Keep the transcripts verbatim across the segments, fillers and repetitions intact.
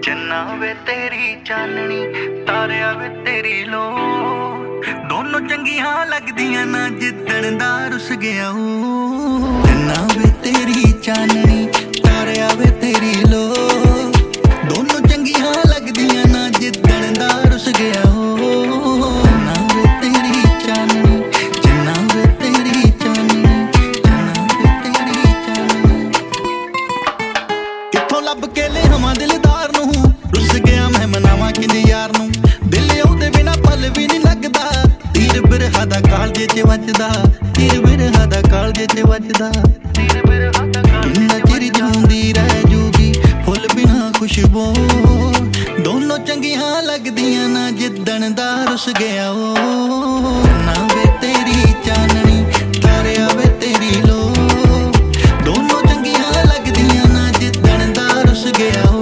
चन्ना वे तेरी चाननी तारिया वे तेरी लो दोनों चंगियां लगदियां ना जिद्दन दा रुस गया हूं। चन्ना वे तेरी चाननी तारिया वे तेरी लो दोनों चंगियां लगदियां ना जिद्दन दा रुस गया हूं। चन्ना वे तेरी चाननी चन्ना वे तेरी चाननी चन्ना वे तेरी चाननी किथों लब के ले हमां दिलदार नूं रुस गया मैं मनावा किंज यार नूं दिल ओदे बिना पल भी नहीं लगदा तीर बिरहा दा कालजे च वजदा तीर बिरहा दा कालजे च वजदा किन्ना चिर जांदी रह जूगी फुल बिना खुशबू दोनों चंगियां लगदियां ना जिद्दन दा रुस गया ओ। ना वे तेरी चाननी तारिया वे तेरी लो दोनों चंगियां लगदियां ना जिद्दन दा रुस गया ओ।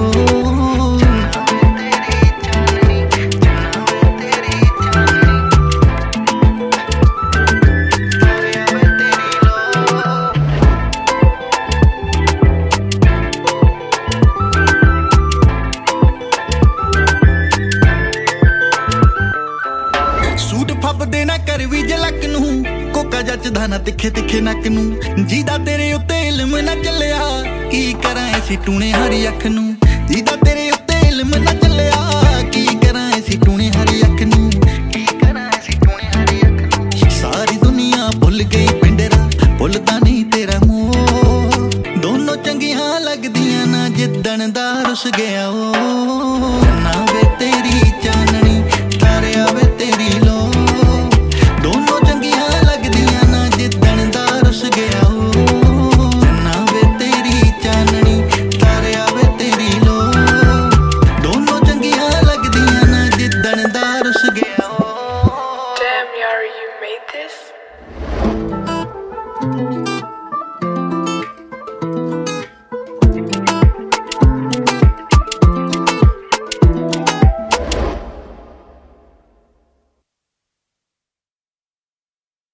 फबदे ना कर भी जलक नूं कोका जचदा ना तिखे तिखे नक नूं जीदा तेरे उत्ते इल्म ना चलिया की करां ऐसी टूने हरी अख नूं जीदा तेरे उत्ते इल्म ना चलिया की करां ऐसी टूने हरी अख नूं की करां ऐसी टूने हरी अख नूं सारी दुनिया भुल गई पिंडरा भुलदा नहीं तेरा मोह दोनों चंगियां लगदियां ना जिद्दन दा रुस गया ओ। ना वे तेरी चाननी तारिया वे तेरी लो दोनों चंगियां लगदियां ना जिद्दन दा रुस गया ओ। ना वे तेरी चाननी तारिया वे तेरी लो दोनों चंगियां लगदियां ना जिद्दन दा रुस गया ओ। Damn, Yari, you made this?